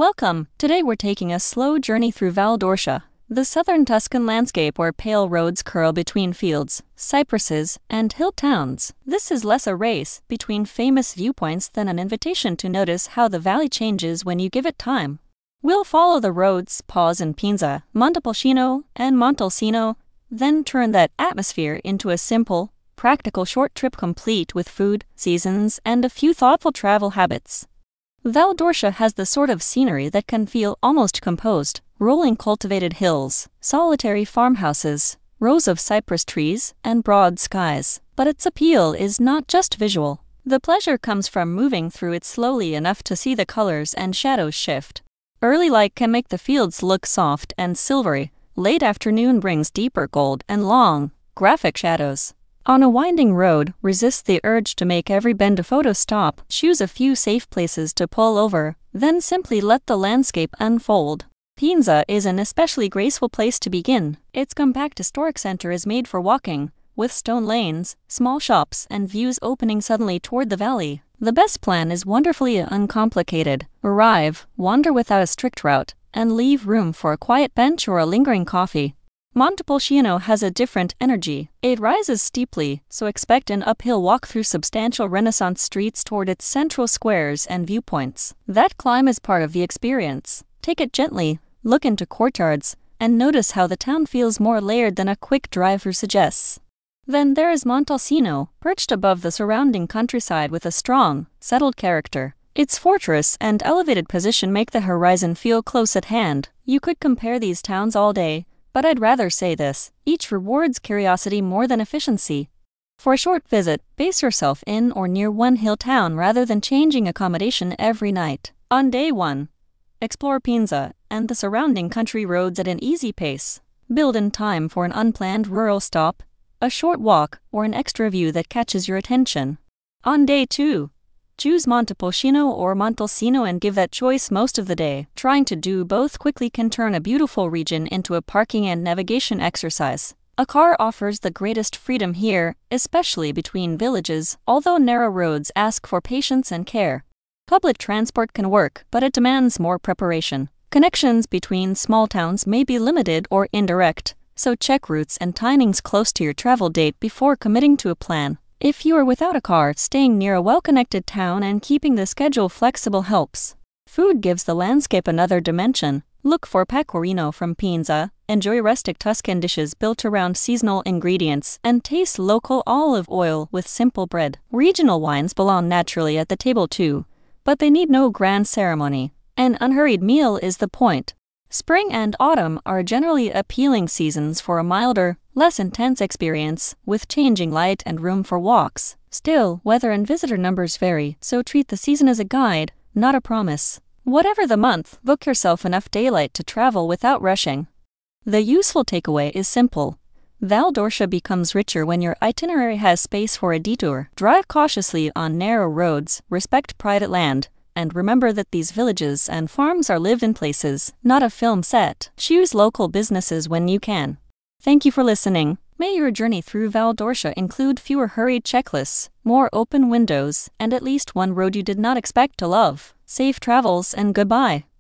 Welcome! Today we're taking a slow journey through Val d'Orcia, the southern Tuscan landscape where pale roads curl between fields, cypresses, and hill towns. This is less a race between famous viewpoints than an invitation to notice how the valley changes when you give it time. We'll follow the roads, pause in Pinza, Montepulciano, and Montalcino, then turn that atmosphere into a simple, practical short trip complete with food, seasons, and a few thoughtful travel habits. Val d'Orcia has the sort of scenery that can feel almost composed: rolling cultivated hills, solitary farmhouses, rows of cypress trees, and broad skies. But its appeal is not just visual. The pleasure comes from moving through it slowly enough to see the colors and shadows shift. Early light can make the fields look soft and silvery. Late afternoon brings deeper gold and long, graphic shadows. On a winding road, resist the urge to make every bend a photo stop. Choose a few safe places to pull over, then simply let the landscape unfold. Pinza is an especially graceful place to begin. Its compact historic center is made for walking, with stone lanes, small shops, and views opening suddenly toward the valley. The best plan is wonderfully uncomplicated. Arrive, wander without a strict route, and leave room for a quiet bench or a lingering coffee. Montepulciano has a different energy. It rises steeply, so expect an uphill walk through substantial Renaissance streets toward its central squares and viewpoints. That climb is part of the experience. Take it gently, look into courtyards, and notice how the town feels more layered than a quick drive-through suggests. Then there is Montalcino, perched above the surrounding countryside with a strong, settled character. Its fortress and elevated position make the horizon feel close at hand. You could compare these towns all day, but I'd rather say this: each rewards curiosity more than efficiency. For a short visit, base yourself in or near one hill town rather than changing accommodation every night. On day 1, explore Pinza and the surrounding country roads at an easy pace. Build in time for an unplanned rural stop, a short walk, or an extra view that catches your attention. On day 2, choose Montepulciano or Montalcino and give that choice most of the day. Trying to do both quickly can turn a beautiful region into a parking and navigation exercise. A car offers the greatest freedom here, especially between villages, although narrow roads ask for patience and care. Public transport can work, but it demands more preparation. Connections between small towns may be limited or indirect, so check routes and timings close to your travel date before committing to a plan. If you are without a car, staying near a well-connected town and keeping the schedule flexible helps. Food gives the landscape another dimension. Look for pecorino from Pinza, enjoy rustic Tuscan dishes built around seasonal ingredients, and taste local olive oil with simple bread. Regional wines belong naturally at the table too, but they need no grand ceremony. An unhurried meal is the point. Spring and autumn are generally appealing seasons for a milder, less intense experience, with changing light and room for walks. Still, weather and visitor numbers vary, so treat the season as a guide, not a promise. Whatever the month, book yourself enough daylight to travel without rushing. The useful takeaway is simple. Val d'Orcia becomes richer when your itinerary has space for a detour. Drive cautiously on narrow roads, respect private land, and remember that these villages and farms are lived-in places, not a film set. Choose local businesses when you can. Thank you for listening. May your journey through Val d'Orcia include fewer hurried checklists, more open windows, and at least one road you did not expect to love. Safe travels and goodbye.